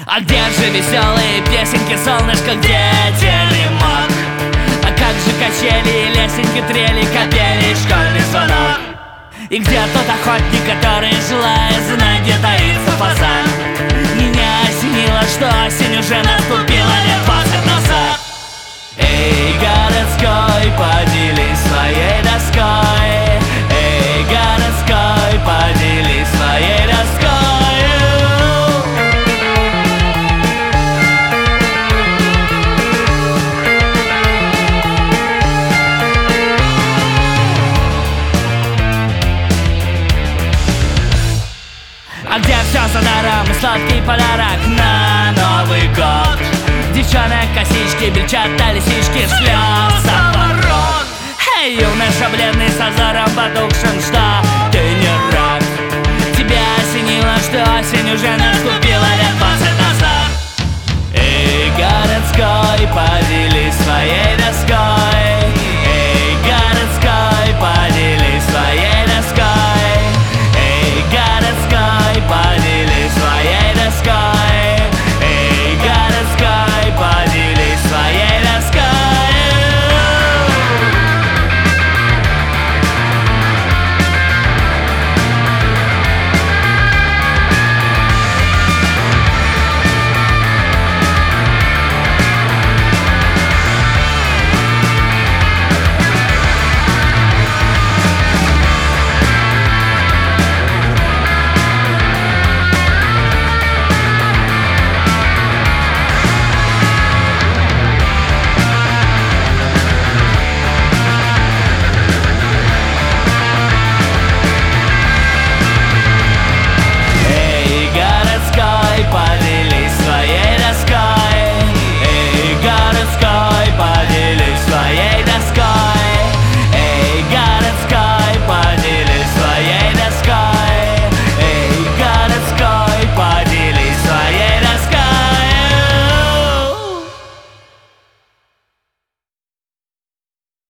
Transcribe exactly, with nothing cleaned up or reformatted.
А где же веселые песенки, солнышко, где телемок? А как же качели, лесенки, трели, капели, школьный звонок? И где тот охотник, который, желая знать, где таится фазан? Меня осенило, что осень уже наступила лет двадцать назад. Эй, городской, поделись своей доской. Эй, городской, поделись своей доской. А где все за даром и сладкий подарок на Новый год? Девчонок косички, бельчата, лисички, слез ворон. Эй, юноша бледный с озором потухшим, что ты не рад? Тебя осенило, что осень уже наступила.